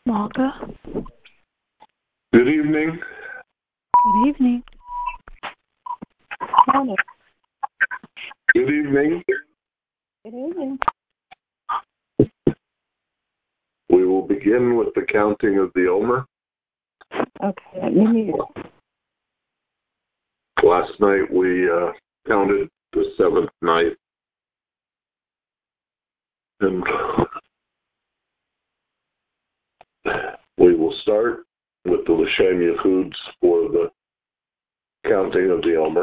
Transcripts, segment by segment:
Malka. Good evening. Good evening. Morning. Good evening. Good evening. We will begin with the counting of the Omer. Okay, let me hear it. Last night we counted the seventh night. And we will start with the L'Shem Yehuds for the counting of the Omer.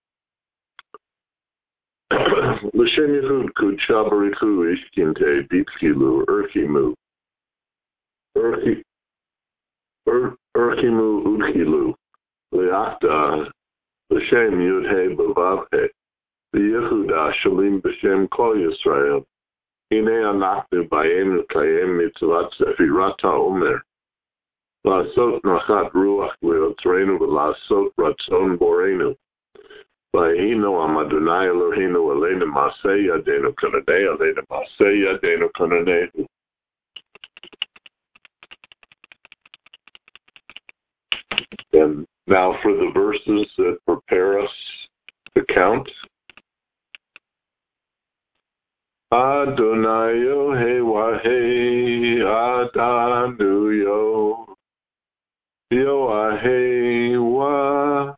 L'Shem Yehud Kudsha Barichu Ishkinte Bitchilu Urchimu Urchimu Udchilu Leachta L'Shem Yud-He B'Vav-He V'Yehuda Shalim B'Shem Kol Yisrael Hine Anachnu Bayenu Kayem Mitzvat Sefirat HaOmer La'asot Nachat Ruach Le'otzreinu V'La'asot Ratzon Borenu V'Hino Am Adonai Eloheinu Aleinu Maseh Yadeinu Kananei Aleinu Maseh Yadeinu Kananei. And now for the verses that prepare us to count. Adonai Yohei Adanu Yo Yoahei Wa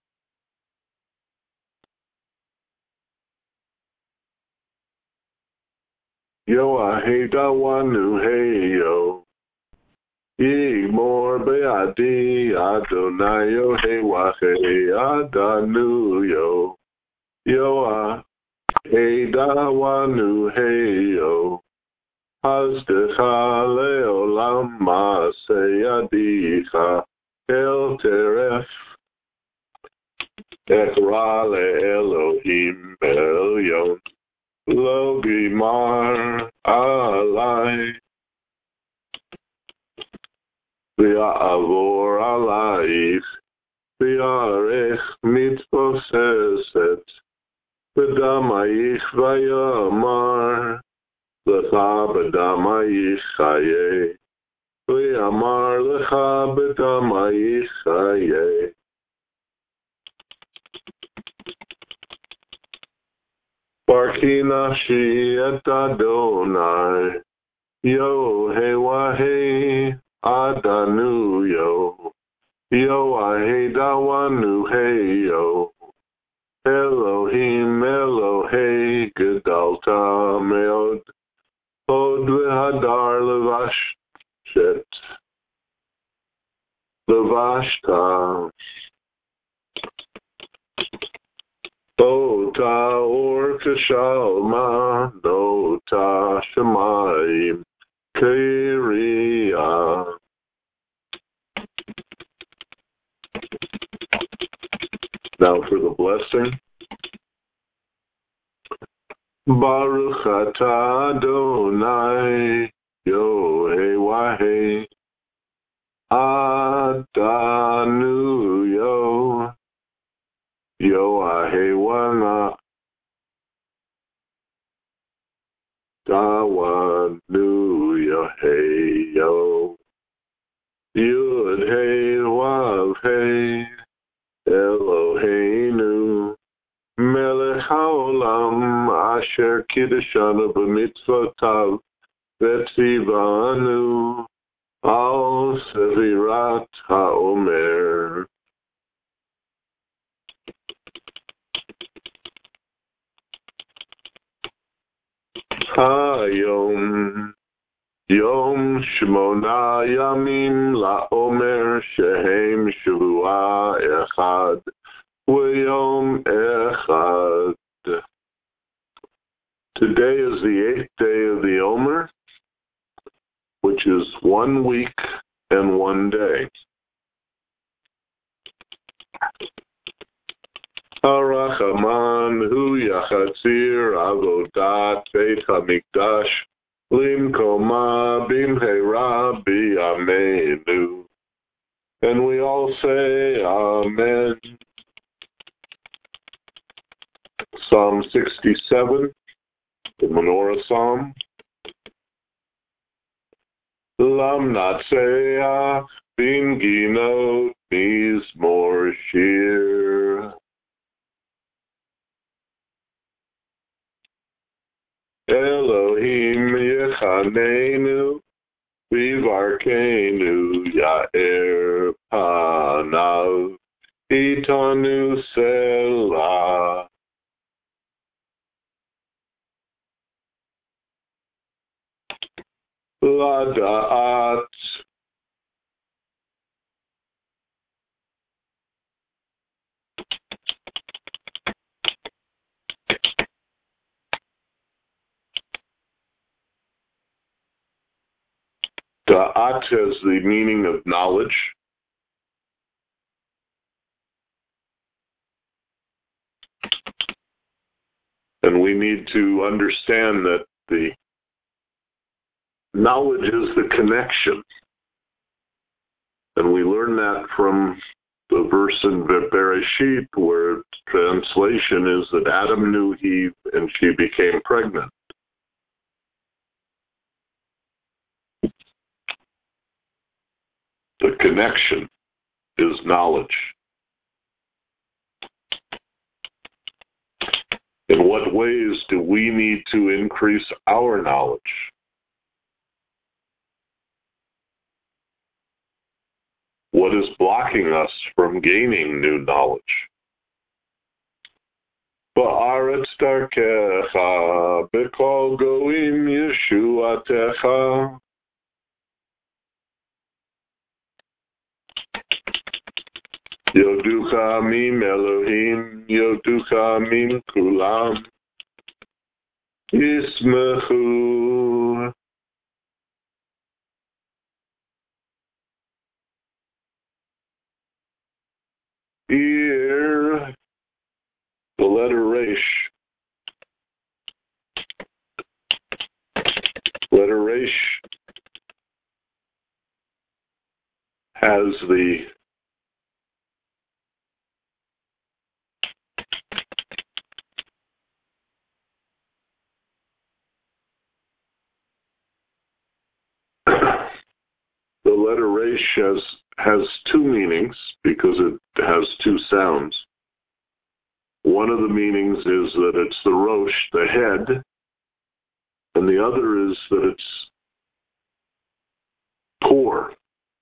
Yoahei Dawanu Hey Yo Yigmor Be'adi Adonai Yohei Wahei Adanu Yo Yoah Hey Dawanu Hey Yo Hazdecha Leolam Maaseh Yadicha El Teref Ekra Elohim Elyon Lo Gimar Alai V'Ya'avor Alaich V'Yarech Mitposeset V'Damayich V'Yamar L'cha B'Damayich Chayei V'Yamar L'cha B'Damayich Chayei. Barki Nafshi Et Adonai Yohei Wahei Adanu Yo Yoahei Dawanu Hey Yo Elohim Elohei Gedalta Meod Od V'Hadar Levashta Ota Or Kashalma Nota Shemayim Kiriya. Now for the blessing. Baruch atah Adonai Yohei Wahei Adanu Yo Yoahei Wana Dawanu Yohei Yo Yud Hey Wav Hey Eloheinu Melech HaOlam Asher Kiddeshanu B'Mitzvotav V'Tzivanu Al Sevirat HaOmer. Hayom Yom Shmona Yamim LaOmer Shehem Shavua Echad V'Yom Echad. Today is the 8th day of the Omer, which is 1 week and 1 day. Harachaman hu yachatzir avodat Beit HaMikdash limkoma bimheira b'yameinu. And we all say Amen. Psalm 67, the Menorah Psalm. Lamnatseach binginot mizmor shir. Elohim yechanenu vivarkenu ya'er panav itanu selah. Lada'at Da'at has the meaning of knowledge. And we need to understand that the knowledge is the connection. And we learn that from the verse in Bereshit, where translation is that Adam knew Eve and she became pregnant. The connection is knowledge. In what ways do we need to increase our knowledge? What is blocking us from gaining new knowledge? Ba'aretz darkecha, b'kol goim yeshuatecha. Yoducha mim Elohim, yoducha mim kulam. Yismechu. Here, the letter Resh. Letter Resh has the letter Resh has two meanings because it has two sounds. One of the meanings is that it's the Rosh, the head, and the other is that it's poor.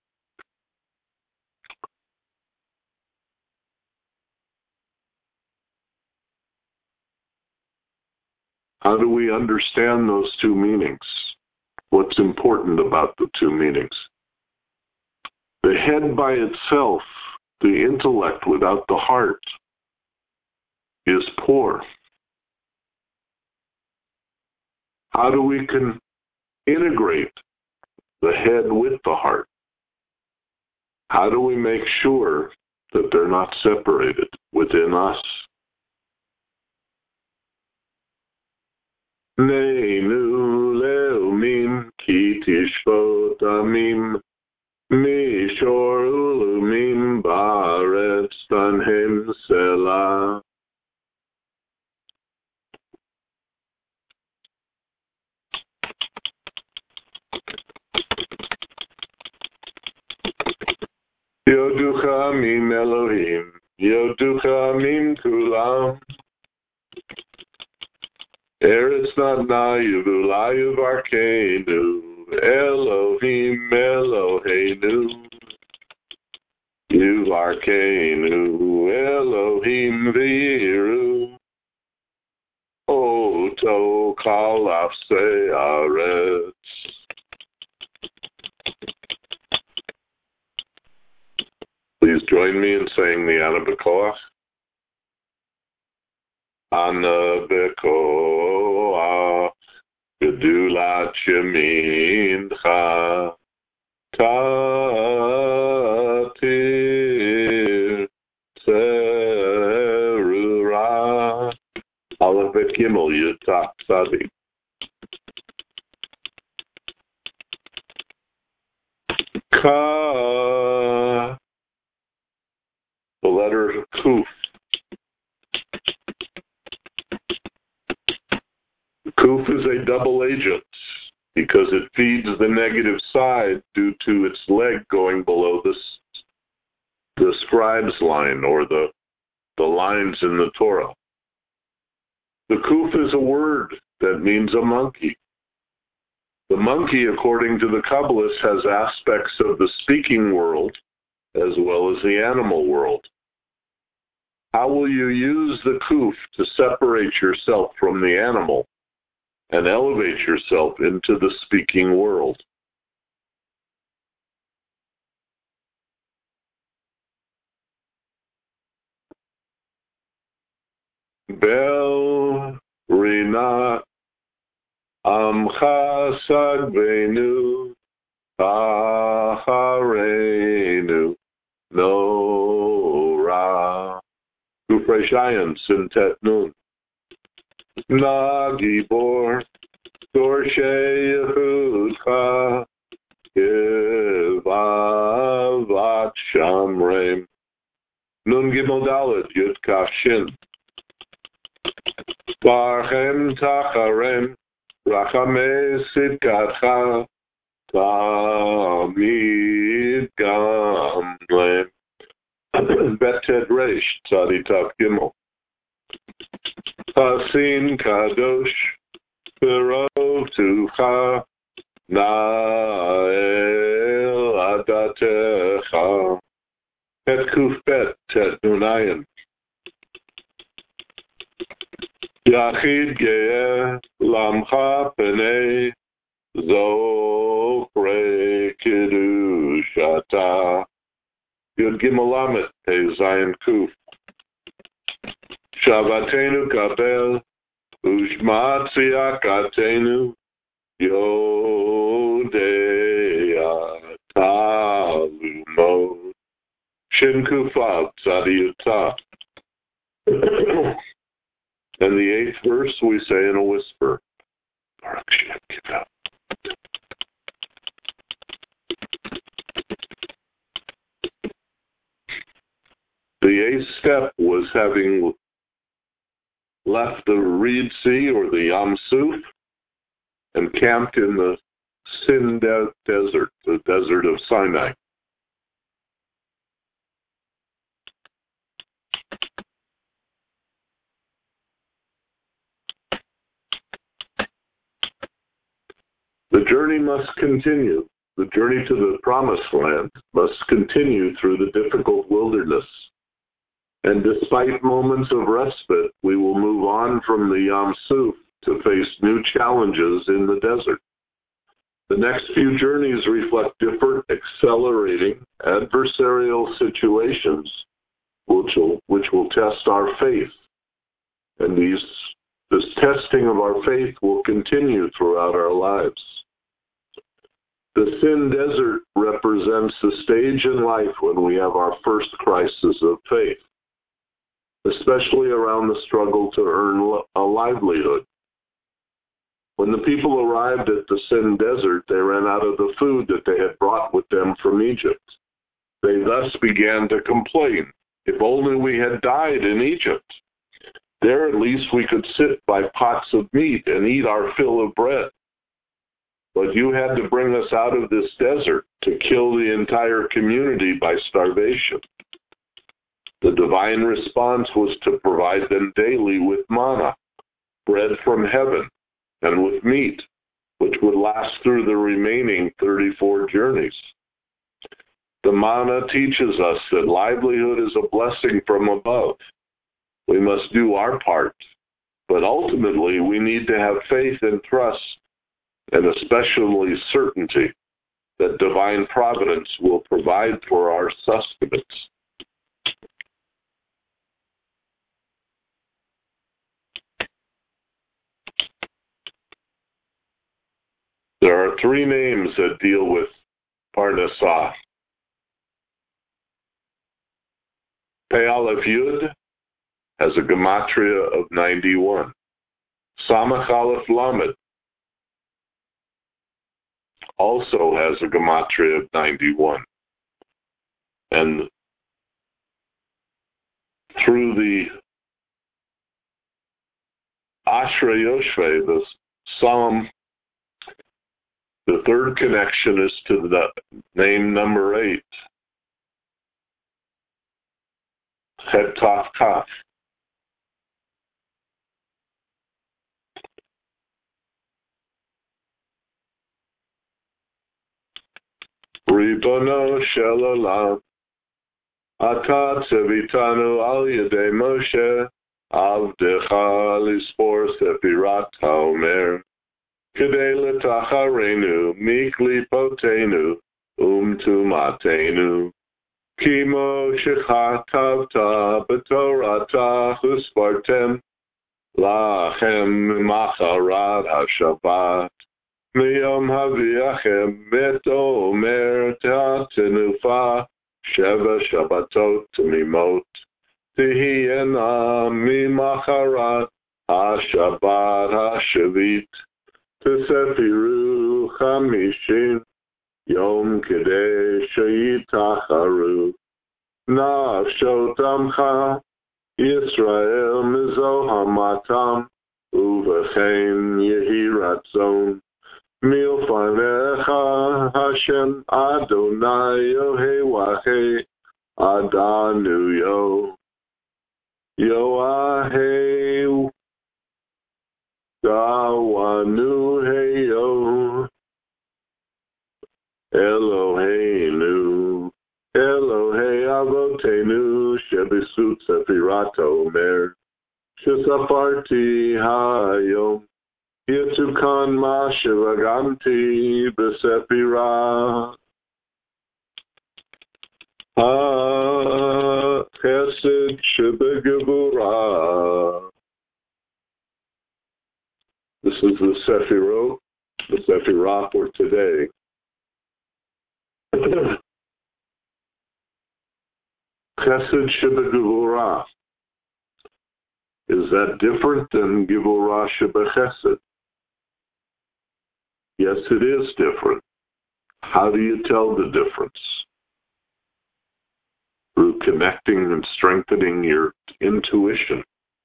How do we understand those two meanings? What's important about the two meanings? The head by itself, the intellect without the heart, is poor. How do we integrate the head with the heart? How do we make sure that they're not separated within us? Neinu leumim ki tishvot amim mishor ulumim ba'aretz tanhem selah. Yoducha mim Elohim, yoducha mim kulam. Eretz Nadna Yuvulayu Varkenu, Elohim Eloheinu, Yuvarkenu, Elohim Viru, Oto Kalaf Se'aretz. Please join me in saying the Ana B'Koach. Ana B'Koach, Gedulat Shemincha, Tatir Tzerura, Aleph Bet Gimel Yitzhak Tzadi. Ka, the letter Kuf. Kuf is a double agent because because it feeds the negative side due to its leg going below the scribe's line, or the lines in the Torah. The kuf is a word that means a monkey. The monkey, according to the Kabbalists, has aspects of the speaking world as well as the animal world. How will you use the kuf to separate yourself from the animal and elevate yourself into the speaking world? Bel Rina Amcha Sagvenu Aharenu Nora Kufreshayan Sintet Nun Nagibor Dorshe Yehudcha Kivavat Shamrem Nun Gimel Dalet Yud Kaf Shin Barchem Tacharem Rachamei Sidkatcha Tamid Gamlem Betet Reish Tzaditav Gimel Hasin Kadosh Perotucha Nael Adatecha Et Kuf Bet Tet Nunayan Yachid Ge'eh Lamcha Penei Zokre Kiddushata Yud Gimel Lamet Pei Zayin Kuf Shabbatenu Kabel Ushma Tziakatenu Yodea Talumod Shin Kufav Tzadiyutah. And the 8th verse we say in a whisper. The 8th step was having left the Reed Sea, or the Yam Suf, and camped in the Sin Desert, the desert of Sinai. The journey must continue. The journey to the promised land must continue through the difficult wilderness. And despite moments of respite, we will move on from the Yam Suf to face new challenges in the desert. The next few journeys reflect different, accelerating, adversarial situations which will test our faith. And this testing of our faith will continue throughout our lives. The Sin Desert represents the stage in life when we have our first crisis of faith, especially around the struggle to earn a livelihood. When the people arrived at the Sin Desert, they ran out of the food that they had brought with them from Egypt. They thus began to complain, if only we had died in Egypt. There at least we could sit by pots of meat and eat our fill of bread. But you had to bring us out of this desert to kill the entire community by starvation. The divine response was to provide them daily with manna, bread from heaven, and with meat, which would last through the remaining 34 journeys. The manna teaches us that livelihood is a blessing from above. We must do our part, but ultimately we need to have faith and trust, and especially certainty that divine providence will provide for our sustenance. There are 3 names that deal with Parnassah. Pei Aleph Yud has a gematria of 91. Samach Aleph Lamed also has a gematria of 91. And through the Ashrei Yoshvei, the Psalm The third connection is to the name number 8. Het Taf Kaf. Ribono shel olam, ata tzivitanu al yedei Moshe, avdecha lispor sefirat haomer, kedei letacharenu, miklipotenu, tumatenu. Kimo shechatavta b'torata huspartem, lachem macharat hashabbat. Miyom haviachem et omer tenufa sheva shabbatot mimot tihiyena mimacharat hashabbat hashavit tesefiru chamishim yom kedei sheyitacharu nafshot amcha Yisrael mizohamatam uvechen yehi ratzon Milfanecha Hashem Adonai Yohewahe Adanu Yo Yoahe Dawanu Heyo Eloheinu Elohe Avotenu Shebisut Sefirato Omer Shesafarti Hayom Yitukan ma shivaganti b'sefira ha-chesed shebegevura. This is the Sefirah for today. Chesed shebegevura. Is that different than Gevurah shebechesed? Yes, it is different. How do you tell the difference? Through connecting and strengthening your intuition.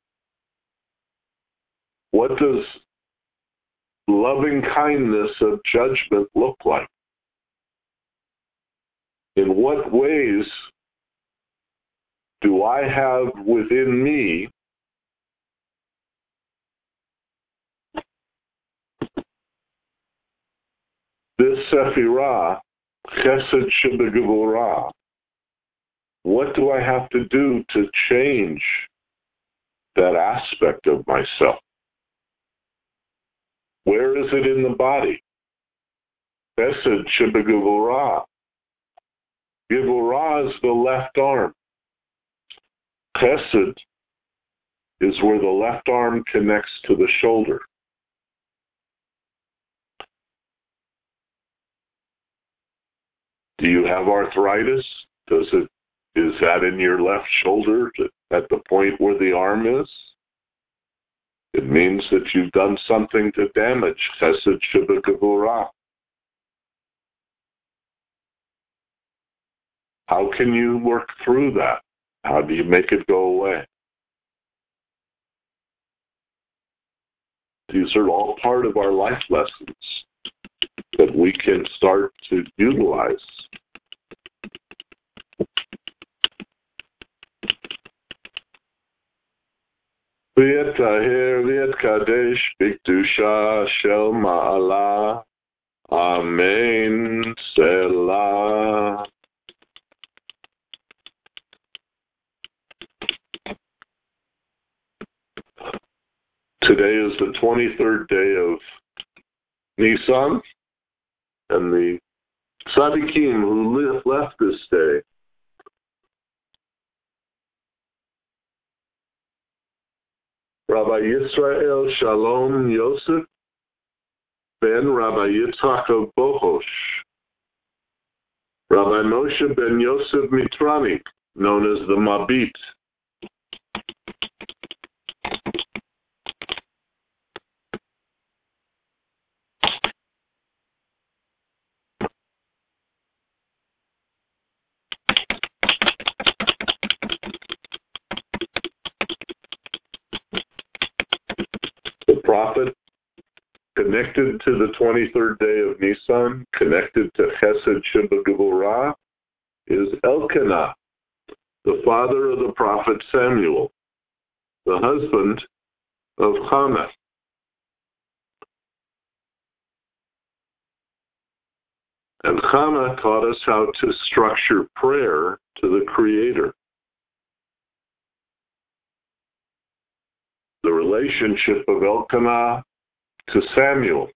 What does loving kindness of judgment look like? In what ways do I have within me this Sefirah, Chesed Shebegevurah? What do I have to do to change that aspect of myself? Where is it in the body? Chesed Shebegevurah. Gevurah is the left arm. Chesed is where the left arm connects to the shoulder. Do you have arthritis? Is that in your left shoulder at the point where the arm is? It means that you've done something to damage Chesed Shebegevurah. How can you work through that? How do you make it go away? These are all part of our life lessons that we can start to utilize. V'yet tahir v'yet kadesh b'kedusha shel ma'ala. Amen. Selah. Today is the 23rd day of Nisan, and the Tzaddikim who left this day Rabbi Yisrael Shalom Yosef ben Rabbi Yitzchak of Bochosh, Rabbi Moshe ben Yosef Mitrani, known as the Mabit, the prophet connected to the 23rd day of Nisan, connected to Chesed Shebagevurah, is Elkanah, the father of the prophet Samuel, the husband of Hannah. And Hannah taught us how to structure prayer to the Creator. The relationship of Elkanah to Samuel.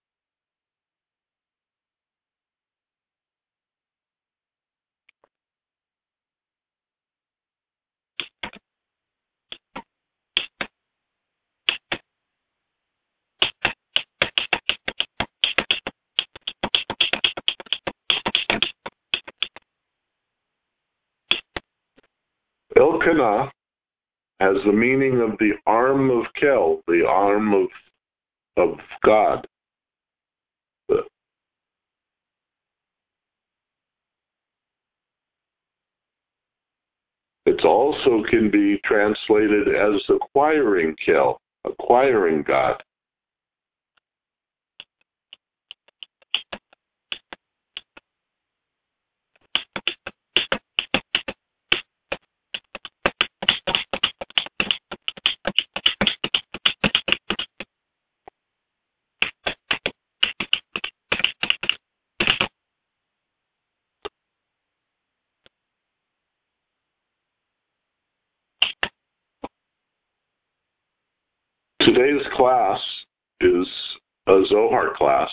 Elkanah has the meaning of the arm of Kel, the arm of God. It also can be translated as acquiring Kel, acquiring God. Today's class is a Zohar class.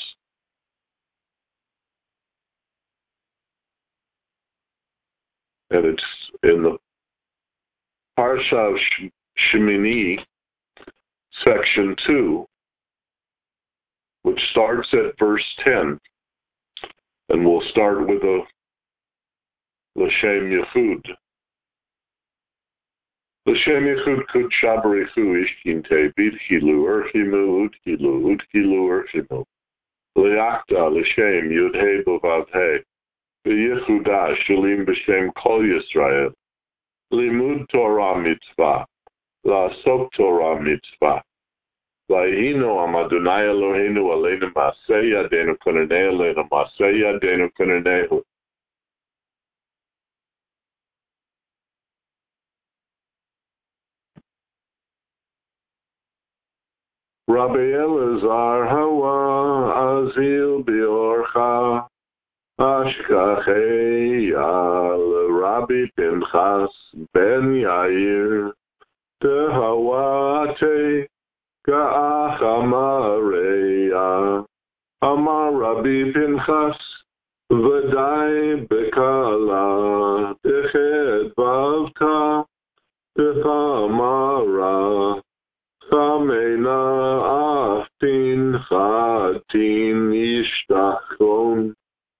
And it's in the Parsha of Shemini, section 2, which starts at verse 10. And we'll start with a L'Shem Yechud. L'Shem Yechud Kud Shabarichu Ishkinte Bidchilu Urchimu Udchilu Udchilu Urchimu Liakta L'Shem Yudhe Bovavhe B'Yechuda Shalim B'Shem Kol Yisrael Limud Torah Mitzvah La'asok Torah Mitzvah Vayinu Am Adonai Eloheinu Aleinu Masei Yadenu Konanei Aleinu Masei Yadenu Konanei. Rabbi Elazar Hawa Azil Biorcha Ashkachei Al Rabbi Pinchas Ben Yair Tehawate Ga'ach Amareya Amar Rabbi Pinchas V'dai Bekala Deched Vavta Techamara Chamena Aftin Chatin Ishtachon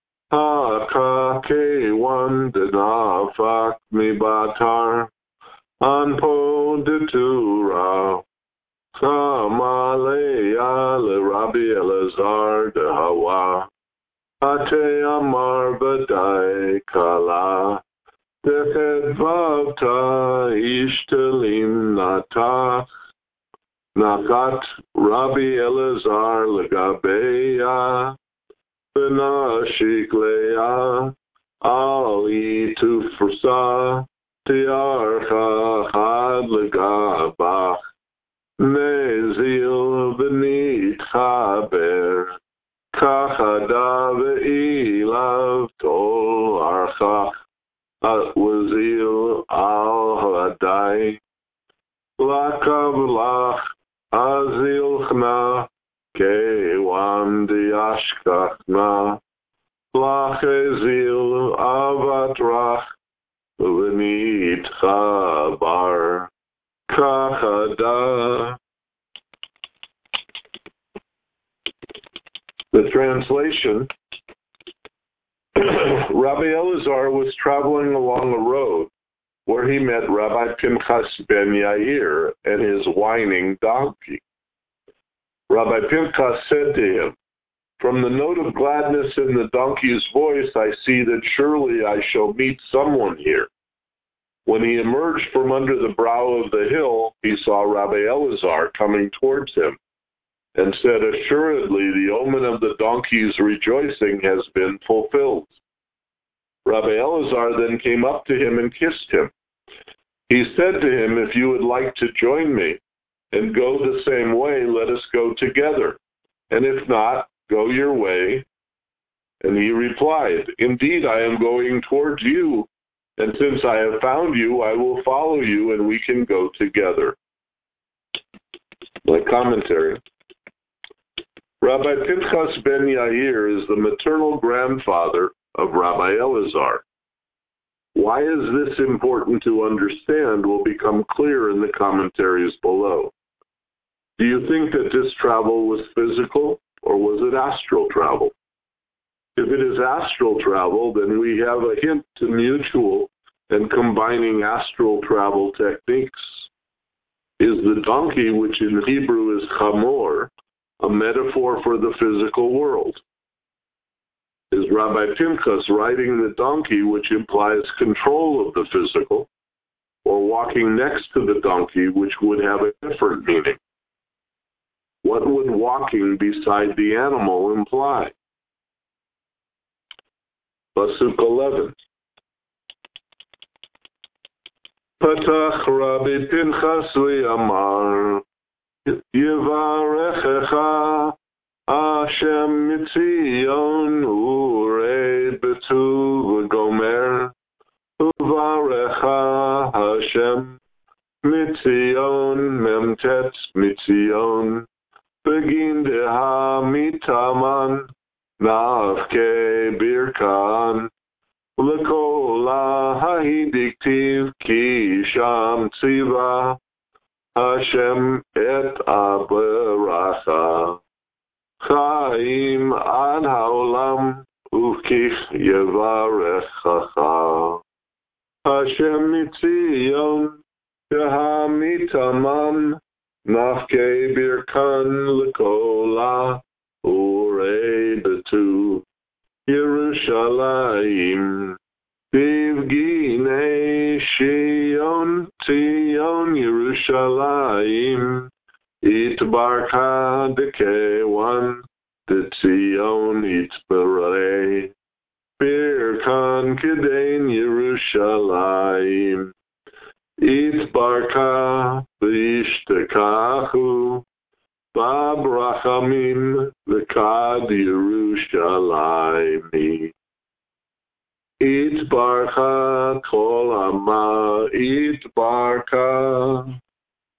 HaKakewan Denafak Mibatar Anpo Detura Chamaleya LeRabbi Elazar Dehawa Ate Amar V'dai Kala Deched Vavta Ishtalim Natach Nakat Rabbi Elazar Legabeya Benashikleya Ali Tufrsa Tiarcha Chad Legabach Nezil Benit Chaber Kachada Ve'ilav Tol Archach Atwazil Al Hadai Lakav Azil Chna Kewan Diashkachna Lachezil Avatrach Venit Chabar Kachada. The translation: Rabbi Elazar was traveling along a road where he met Rabbi Pinchas ben Yair and his whining donkey. Rabbi Pinchas said to him, "From the note of gladness in the donkey's voice, I see that surely I shall meet someone here." When he emerged from under the brow of the hill, he saw Rabbi Elazar coming towards him. and said, "Assuredly, the omen of the donkey's rejoicing has been fulfilled." Rabbi Elazar then came up to him and kissed him. He said to him, "If you would like to join me and go the same way, let us go together. And if not, go your way." And he replied, "Indeed, I am going towards you, and since I have found you, I will follow you, and we can go together." My commentary. Rabbi Pinchas ben Yair is the maternal grandfather of Rabbi Elazar. Why is this important to understand will become clear in the commentaries below. Do you think that this travel was physical, or was it astral travel? If it is astral travel, then we have a hint to mutual and combining astral travel techniques. Is the donkey, which in Hebrew is chamor, a metaphor for the physical world? Is Rabbi Pinchas riding the donkey, which implies control of the physical, or walking next to the donkey, which would have a different meaning? What would walking beside the animal imply? Pasuk 11. Patach Rabbi Pinchas v'yamar, Yivarechecha Hashem mitzion urei betu v'gomer, Uvarecha Hashem mitzion memtet mitzion, begin deha mitaman nafke birkan, lekola hahidiktiv ki sham tziva, Hashem et aberacha, chaim ad haolam ukich yevarechacha, Hashem mitzion deha mitaman nafke birkan, lekola urei betu Yerushalayim, Tivginei Shion Tzion Yerushalayim, Itbarka Dekewan, Tzion Itbarei, Birkan Kedain Yerushalayim, Itbarka Vishtekachu, Bab Rachamim Lekad Yerushalayim. Itbarcha Kol Ama Itbarcha.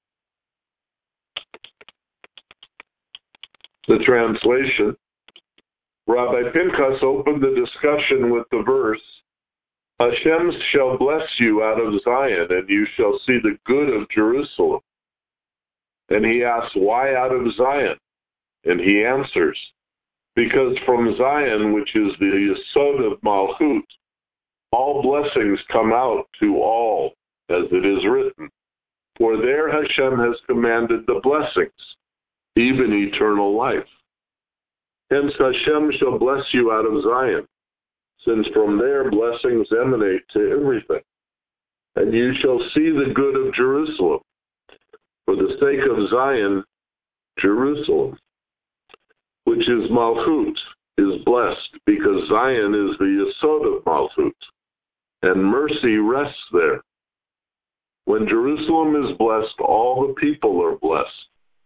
The translation. Rabbi Pinchas opened the discussion with the verse, Hashem shall bless you out of Zion, and you shall see the good of Jerusalem. And he asks, why out of Zion? And he answers, because from Zion, which is the Yesod of Malchut, all blessings come out to all, as it is written. For there Hashem has commanded the blessings, even eternal life. Hence Hashem shall bless you out of Zion, since from there blessings emanate to everything. And you shall see the good of Jerusalem. For the sake of Zion, Jerusalem, which is Malchut, is blessed, because Zion is the Yesod of Malchut, and mercy rests there. When Jerusalem is blessed, all the people are blessed.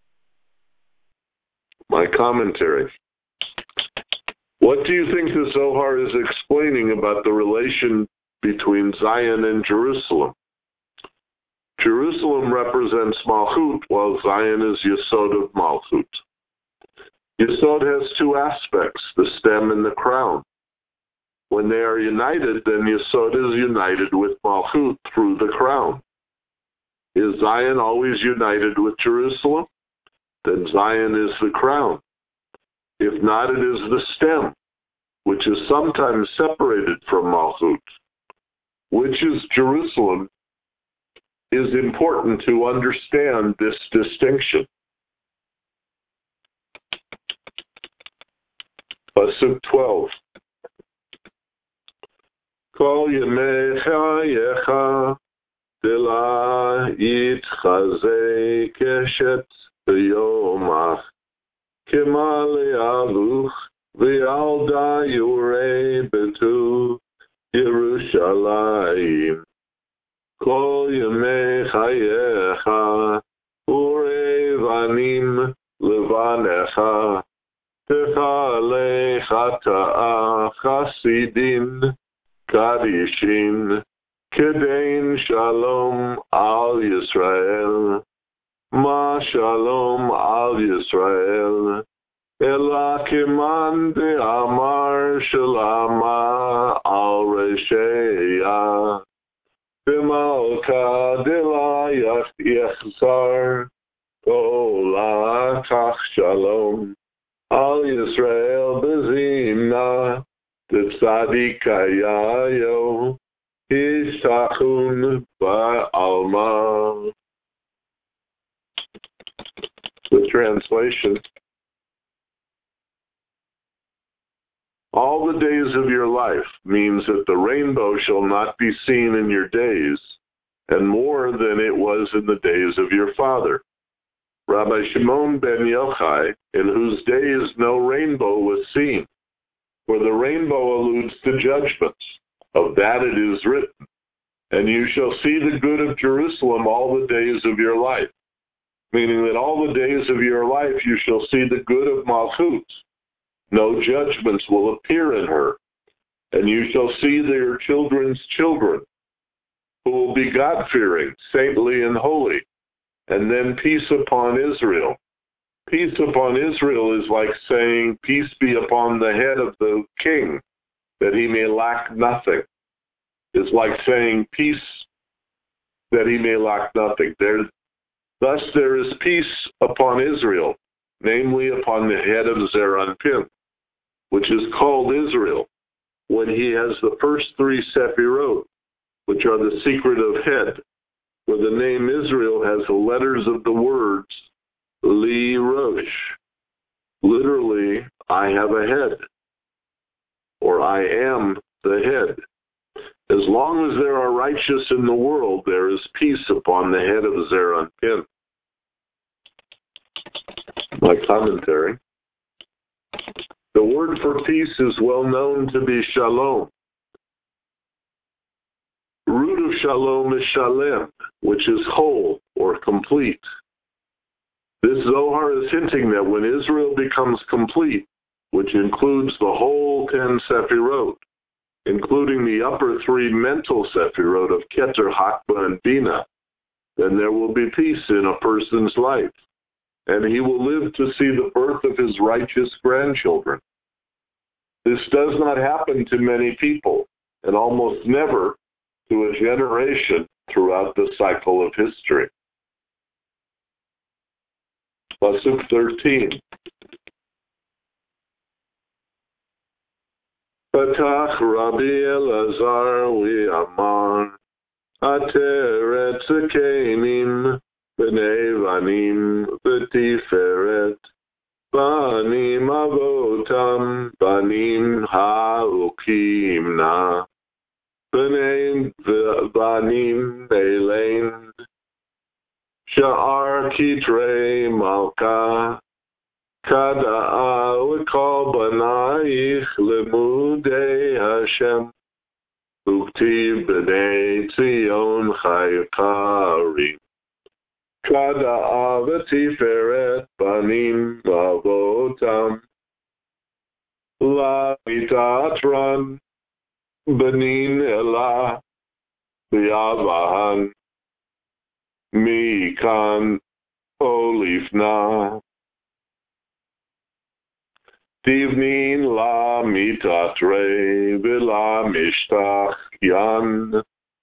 My commentary. What do you think the Zohar is explaining about the relation between Zion and Jerusalem? Jerusalem represents Malchut, while Zion is Yesod of Malchut. Yesod has two aspects, the stem and the crown. When they are united, then Yesod is united with Malchut through the crown. Is Zion always united with Jerusalem? Then Zion is the crown. If not, it is the stem, which is sometimes separated from Malchut. Which is Jerusalem? Is important to understand this distinction. Pasuk 12. Kol yemei chayecha dela yitchazei keshet b'yomach Kimali Aluch, Vialda Yure Betu, Yerushalayim. Kol Yemei Chayecha, Ure Vanim Levanecha, Techale Chata'a Chasidin, Kadishin, Kedein Shalom al Yisrael, Ma Shalom al Yisrael, Ela Kiman de Amar Shalama al Resheya, B'malka de la Yechzar, Ola Kach Shalom, al Yisrael Bezimna, de Tzadikayayo, Ishtachun Ba'alma. The translation. All the days of your life means that the rainbow shall not be seen in your days, and more than it was in the days of your father. Rabbi Shimon ben Yochai, in whose days no rainbow was seen, for the rainbow alludes to judgments. Of that it is written, and you shall see the good of Jerusalem all the days of your life, meaning that all the days of your life you shall see the good of Malchut. No judgments will appear in her, and you shall see their children's children, who will be God-fearing, saintly, and holy, and then peace upon Israel. Peace upon Israel is like saying, peace be upon the head of the king, that he may lack nothing. It's like saying, peace that he may lack nothing. Thus there is peace upon Israel, namely upon the head of Zeranpin, which is called Israel, when he has the first three Sephirot, which are the secret of head, where the name Israel has the letters of the words Li Rosh. Literally, I have a head, or I am the head. As long as there are righteous in the world, there is peace upon the head of Zeranpin. My commentary. The word for peace is well known to be shalom. The root of shalom is shalem, which is whole or complete. This Zohar is hinting that when Israel becomes complete, which includes the whole 10 Sephirot, including the upper three mental Sephirot of Keter, Hakba, and Bina, then there will be peace in a person's life, and he will live to see the birth of his righteous grandchildren. This does not happen to many people, and almost never to a generation throughout the cycle of history. Pasuk 13. Patach Rabbi Elazar Amar Ateret Zekenim B'nei Vanim V'Tiferet Banim Avotam Banim Ha'ukimna B'nei Vanim Elain Sha'ar Kitrei Malka Kada'a L'kol B'naich Lemudei Hashem Uktiv B'nei Tzion Chaykarim Kada'a V'Tiferet Banim Avotam La Mitatran Benin Elah B'Yavahan Mikan Olifna Divnin La Mitatre V'La Mishtach Yan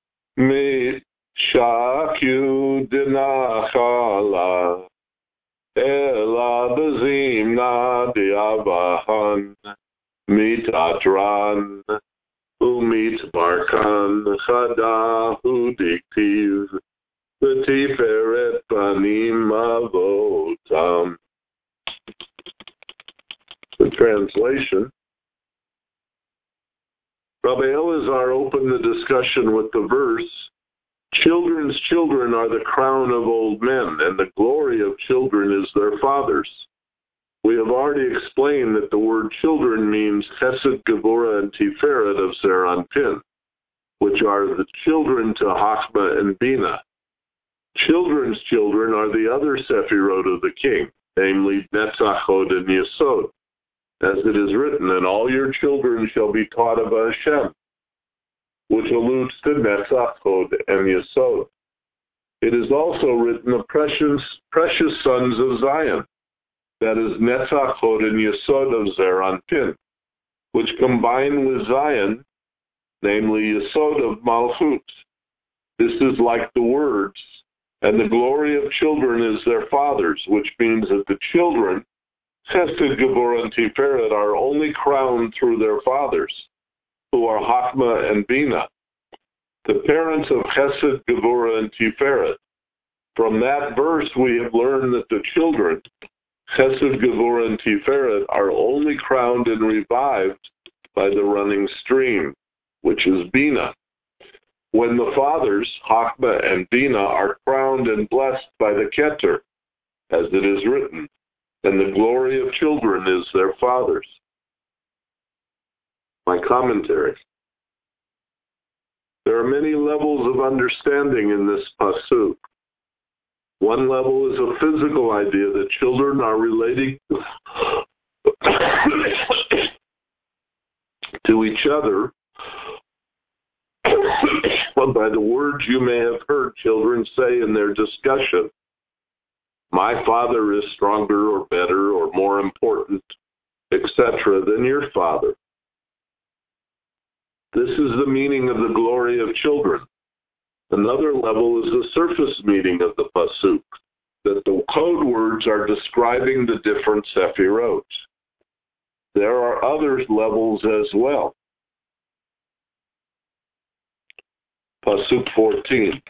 Mishakyu Dinachala Ela B'Zimna Diavahan Mitatran Umit Barkan Chadahu Diktiv V'Tiferet Banim Avotam. The translation. Rabbi Elazar opened the discussion with the verse, children's children are the crown of old men, and the glory of children is their fathers. We have already explained that the word children means Chesed, Gevurah, and Tiferet of Zeir Anpin, which are the children to Chachma and Bina. Children's children are the other Sephirot of the king, namely Netzach, Hod, and Yesod, as it is written, and all your children shall be taught of Hashem, which alludes to Netzach, Hod, and Yesod. It is also written of precious sons of Zion, that is Netzach, Hod, and Yesod of Zeir Anpin, which combine with Zion, namely Yesod of Malchut. This is like the words, and the glory of children is their fathers, which means that the children, Chesed, Gevurah, and Tiferet, are only crowned through their fathers, who are Chachma and Bina, the parents of Chesed, Gevurah, and Tiferet. From that verse, we have learned that the children, Chesed, Gevurah, and Tiferet, are only crowned and revived by the running stream, which is Bina. When the fathers, Chachma and Bina, are crowned and blessed by the Keter, as it is written, and the glory of children is their fathers. My commentary. There are many levels of understanding in this pasuk. One level is a physical idea that children are relating to each other by the words you may have heard children say in their discussion. My father is stronger or better or more important, etc., than your father. This is the meaning of the glory of children. Another level is the surface meaning of the pasuk, that the code words are describing the different Sephirot. There are other levels as well. Pasuk 14.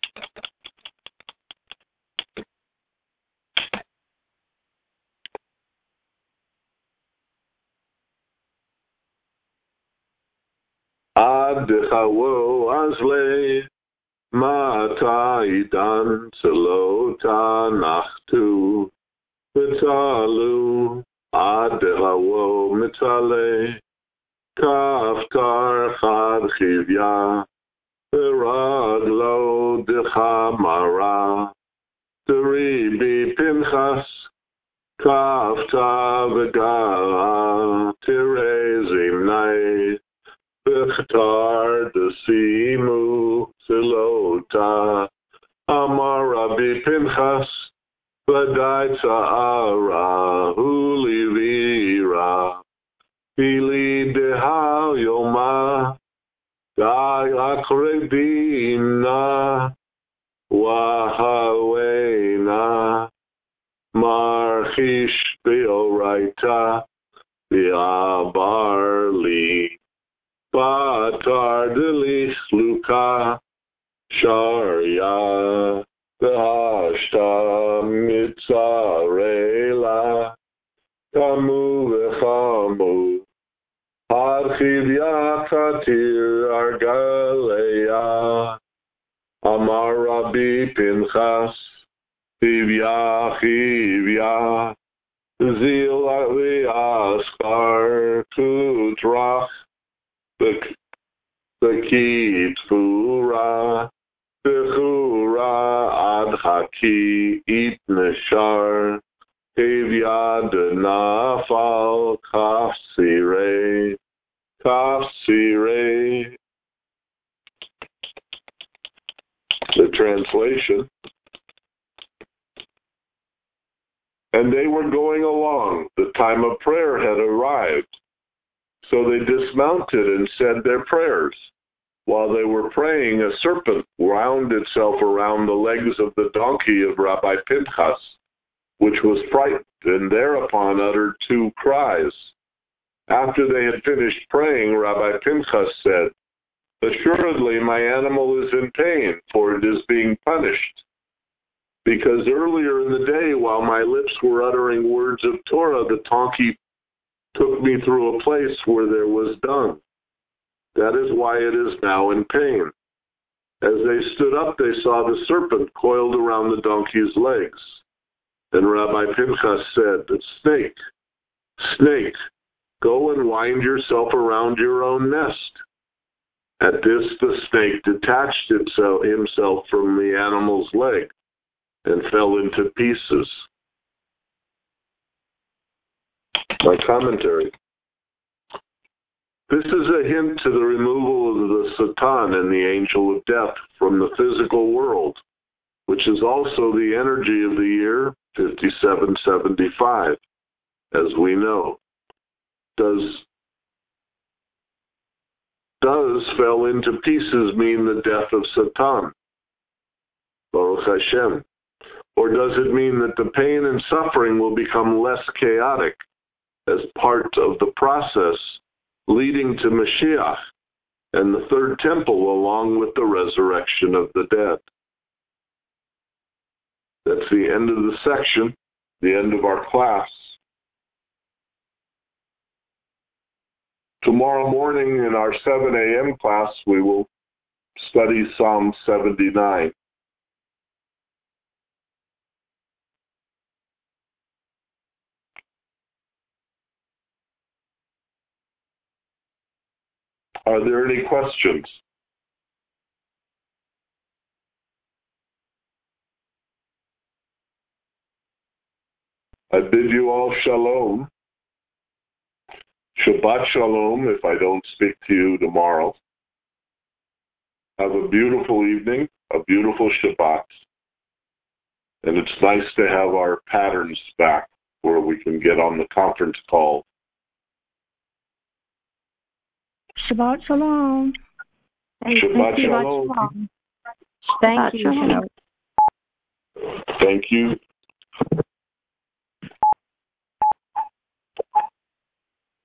Ad dechawo azle mata idan selo tanachtu v'talu ad dechawo mitale kaftar chad chivya v'raglo dechamara teribi pinchas kafta v'gara terezimnai Bechtar desimu silota Amar Rabbi Pinchas Vadai Tza'ara Hulivira Hili Deha Yoma Dai Akredimna Wahawena Marchish Beoraita Biabarli Batar delich luka sharia v'hashta mitzarela kamu v'chamu harchivya katir argaleya amar Rabbi Pinchas chivya chivya zil v'askar kutrach the Kitfura, Bechura Adhaki Itneshar, Hevyad Nafal Kafsire, Kafsire. The translation. And they were going along. The time of prayer had arrived. So they dismounted and said their prayers. While they were praying, a serpent wound itself around the legs of the donkey of Rabbi Pinchas, which was frightened, and thereupon uttered two cries. After they had finished praying, Rabbi Pinchas said, "Assuredly my animal is in pain, for it is being punished. Because earlier in the day, while my lips were uttering words of Torah, the donkey took me through a place where there was dung. That is why it is now in pain." As they stood up, they saw the serpent coiled around the donkey's legs. Then Rabbi Pinchas said, "The snake, Snake, go and wind yourself around your own nest. At this, the snake detached himself from the animal's leg and fell into pieces. My commentary. This is a hint to the removal of the Satan and the angel of death from the physical world, which is also the energy of the year 5775, as we know. Does fell into pieces mean the death of Satan? Baruch Hashem. Or does it mean that the pain and suffering will become less chaotic as part of the process leading to Mashiach and the third temple along with the resurrection of the dead? That's the end of the section, the end of our class. Tomorrow morning in our 7 a.m. class, we will study Psalm 79. Are there any questions? I bid you all shalom. Shabbat shalom if I don't speak to you tomorrow. Have a beautiful evening, a beautiful Shabbat. And it's nice to have our patterns back where we can get on the conference call. Shabbat shalom. Shabbat shalom. Thank you. Thank you.